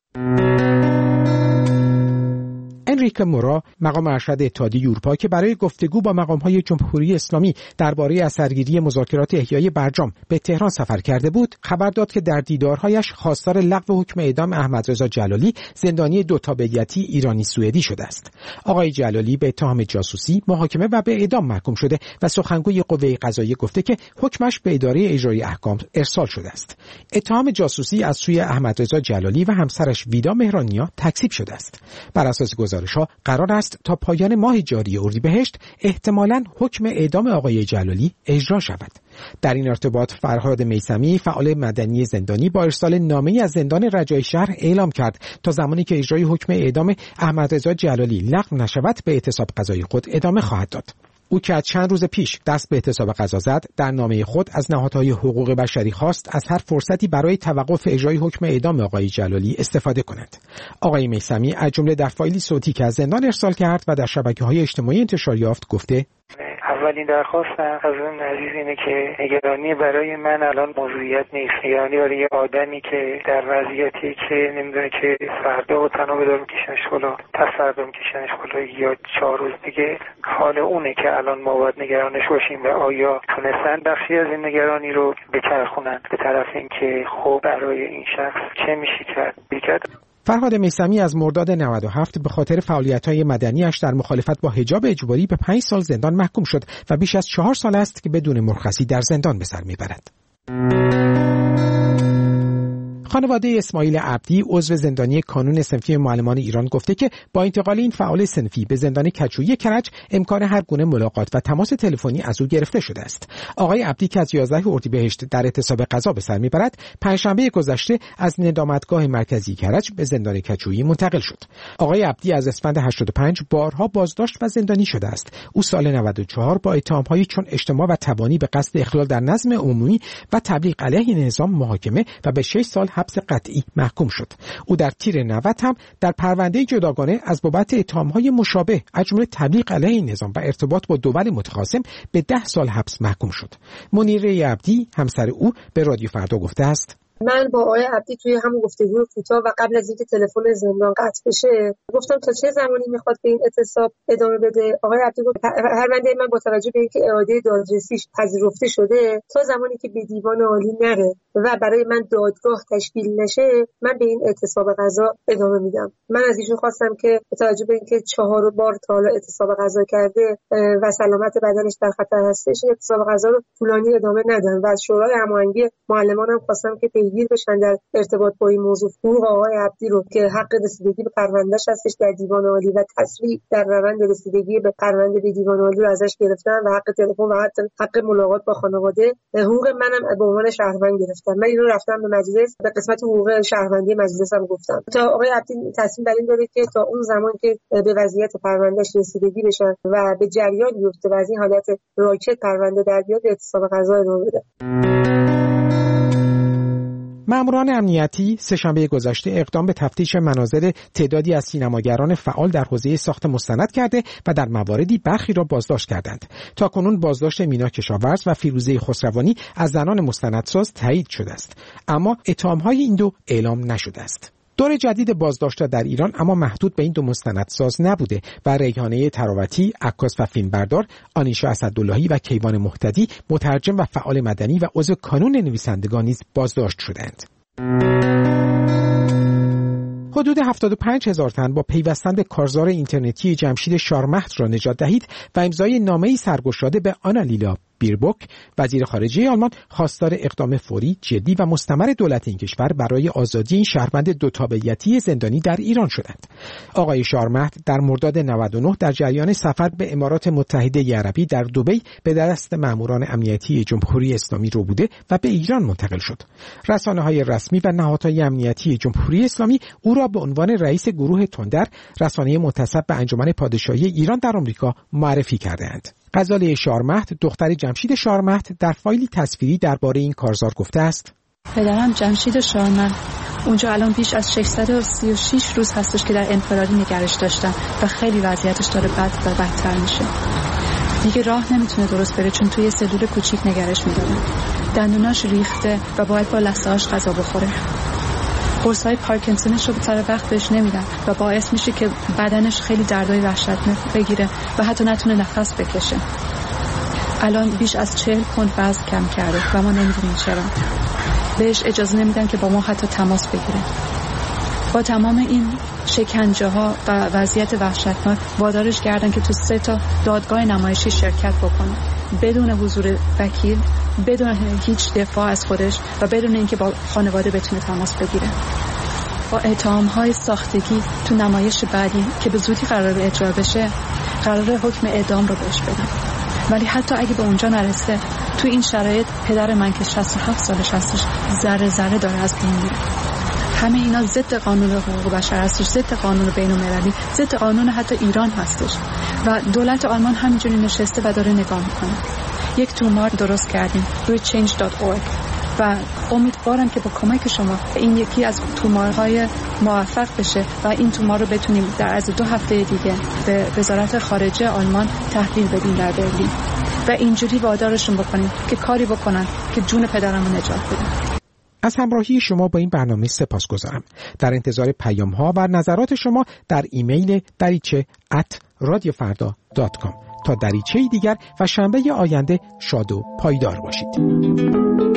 انریک مورا، مقام ارشد اتحادیه اروپا که برای گفتگو با مقام‌های جمهوری اسلامی درباره اثرگیری مذاکرات احیای برجام به تهران سفر کرده بود، خبر داد که در دیدارهایش خواستار لغو حکم اعدام احمدرضا جلالی، زندانی 2 تابعیتی ایرانی سوئدی شده است. آقای جلالی به اتهام جاسوسی، محاکمه و به اعدام محکوم شده و سخنگوی قوه قضاییه گفته که حکمش به اداره اجرایی احکام ارسال شده است. اتهام جاسوسی از سوی احمدرضا جلالی و همسرش ویدا مهرانیا تکذیب شده است. بر اساس گزارش‌ها قرار است تا پایان ماه جاری اردیبهشت احتمالاً حکم اعدام آقای جلالی اجرا شود. در این ارتباط فرهاد میثمی، فعال مدنی زندانی، با ارسال نامه‌ای از زندان رجای شهر اعلام کرد تا زمانی که اجرای حکم اعدام احمدرضا جلالی لغو نشود به اعتصاب قضایی خود ادامه خواهد داد. او که از چند روز پیش دست به اعتصاب قضا زد، در نامه خود از نهادهای حقوق بشری خواست از هر فرصتی برای توقف اجرای حکم اعدام آقای جلالی استفاده کند. آقای میثمی از جمله در فایلی صوتی که از زندان ارسال کرد و در شبکه‌های اجتماعی انتشار یافت گفته: اولین درخواستم از اون عزیز اینه که نگرانی برای من الان موضوعیت نیست، نگرانی برای یه آدمی که در وضعیتی که نمیدونه که فردا و تنها بدار میکشنش بالا، پس فردا میکشنش بالا یا 4 روز دیگه، حال اونه که الان ما باید نگرانش باشیم و آیا تونستن بخشی از این نگرانی رو بچرخونن به طرف اینکه خب برای این شخص چه میشه کرد. فرهاد میثمی از مرداد 97 به خاطر فعالیت‌های مدنی‌اش در مخالفت با حجاب اجباری به 5 سال زندان محکوم شد و بیش از 4 سال است که بدون مرخصی در زندان به سر می‌برد. خانواده اسماعیل عبدی عضو زندانی کانون صنفی معلمان ایران گفته که با انتقال این فعال صنفی به زندان کجویی کرج امکان هر گونه ملاقات و تماس تلفنی از او گرفته شده است. آقای عبدی که از 11 اردیبهشت در اعتصاب قضا به سر میبرد، پنجشنبه گذشته از ندامتگاه مرکزی کرج به زندان کجویی منتقل شد. آقای عبدی از اسفند 85 بارها بازداشت و زندانی شده است. او سال 94 با اتهام‌هایی چون اجتماع و تبانی به قصد اخلال در نظم عمومی و تبلیغ علیه نظام محاکمه و به 6 سال حبس قطعی محکوم شد. او در تیر 90 هم در پرونده جداگانه از بابت اتهام‌های مشابه از جمله تبلیغ علیه نظام و ارتباط با دول متخاصم به 10 سال حبس محکوم شد. منیره عبدی همسر او به رادیو فردا گفته است: من با آقای عبدی توی همون گفتگو کوتاه و قبل از اینکه تلفن زندان قطع بشه گفتم تا چه زمانی میخواد به این اعتصاب ادامه بده. آقای عبدی گفت پرونده من با توجه به اینکه اعاده دادرسیش پذیرفته شده تا زمانی که به دیوان عالی نره و برای من دادگاه تشکیل نشه من به این اعتصاب قضا ادامه میدم. من از ایشون خواستم که با توجه به اینکه 4 بار تا حالا اعتصاب قضا کرده و سلامت بدنش در خطر هستش اعتصاب قضا رو طولانی ادامه ندن و از شورای هماهنگی معلمانم خواستم که پیگیر بشن در ارتباط با این موضوع. حقوق آقای عبدی رو که حق رسیدگی به پروندهش هستش در دیوان عالی و تسریع در روند رسیدگی به پرونده به دیوان عالی رو ازش گرفتن و حق تلفن و حق ملاقات با خانواده. حقوق منم به عنوان شهروند گرفتم. من اینو رفتم به مجلس به قسمت حقوق شهروندی مجلسم گفتم تا آقای عبدی تصمیم بر این داره که تا اون زمان که به وضعیت پروندهش رسیدگی بشن و به جریان بیفته و از این حالت راکت پرونده در بیاد اعتصاب قضا ادامه بده. ماموران امنیتی سه‌شنبه گذشته اقدام به تفتیش منازل تعدادی از سینماگران فعال در حوزه ساخت مستند کرده و در مواردی برخی را بازداشت کردند. تاکنون بازداشت مینا کشاورز و فیروزه خسروانی از زنان مستندساز تایید شده است، اما اتهام‌های این دو اعلام نشده است. دور جدید بازداشت‌ها در ایران اما محدود به این دو مستندساز نبوده و ریحانه تراوتی، عکاس و فیلمبردار، آنیشا اسداللهی و کیوان مهتدی، مترجم و فعال مدنی و عضو کانون نویسندگان نیز بازداشت شدند. حدود 75,000 تن با پیوستن به کارزار اینترنتی جمشید شارمهد را نجات دهید و امضای نامه‌ای سرگشاده به آنالیلا بیربوک وزیر خارجه آلمان خواستار اقدام فوری، جدی و مستمر دولت این کشور برای آزادی این شهروند دو تابعیتی زندانی در ایران شدند. آقای شارمهد در مرداد 99 در جریان سفر به امارات متحده عربی در دبی به دست ماموران امنیتی جمهوری اسلامی رو بوده و به ایران منتقل شد. رسانه‌های رسمی و نهادهای امنیتی جمهوری اسلامی او را به عنوان رئیس گروه تندر، رسانه منتسب به انجمن پادشاهی ایران در آمریکا معرفی کردند. غزاله شارمهد دختر جمشید شارمهد در فایلی تصویری درباره این کارزار گفته است: پدرم جمشید شارمهد اونجا الان بیش از 636 روز هستش که در انفرادی نگرش داشتن و خیلی وضعیتش داره بد و بدتر میشه. دیگه راه نمیتونه درست بره چون توی سلول کوچیک نگرش میدادن. دندوناش ریخته و باید با لثه‌هاش غذا بخوره. قرص‌های پارکینسونش رو به سر وقت بهش نمیدن و باعث میشه که بدنش خیلی دردای وحشتناک بگیره و حتی نتونه نفس بکشه. الان بیش از 40 پوند وزن کم کرده و ما نمیدونیم چرا. بهش اجازه نمیدن که با ما حتی تماس بگیره. با تمام این شکنجه ها و وضعیت وحشتناک وادارش کردن که تو 3 دادگاه نمایشی شرکت بکنه بدون حضور وکیل، بدون هیچ دفاع از خودش و بدون اینکه با خانواده بتونه تماس بگیره. با اتهام‌های ساختگی تو نمایش بعدی که به زودی قرار اجرا بشه قرار حکم اعدام رو بهش بدن. ولی حتی اگه به اونجا نرسه تو این شرایط پدر من که 67 سالش هستش ذره ذره داره از بین میره. همه اینا ضد قانون حقوق بشر هستش، ضد قانون بین‌المللی، ضد قانون حتی ایران هستش و دولت آلمان همینجوری نشسته و داره نگاه میکنه. یک تومار درست کردیم روی change.org و امیدوارم که با کمک شما این یکی از تومارهای موفق بشه و این تومار رو بتونیم در از 2 هفته دیگه به وزارت خارجه آلمان تحویل بدیم در برلین. و اینجوری وادارشون بکنیم که کاری بکنن که جون پدرمو نجات بدن. از همراهی شما با این برنامه سپاسگزارم. در انتظار پیام‌ها و نظرات شما در ایمیل dariche@radiofarda.com. تا دریچه دیگر و شنبه آینده شاد و پایدار باشید.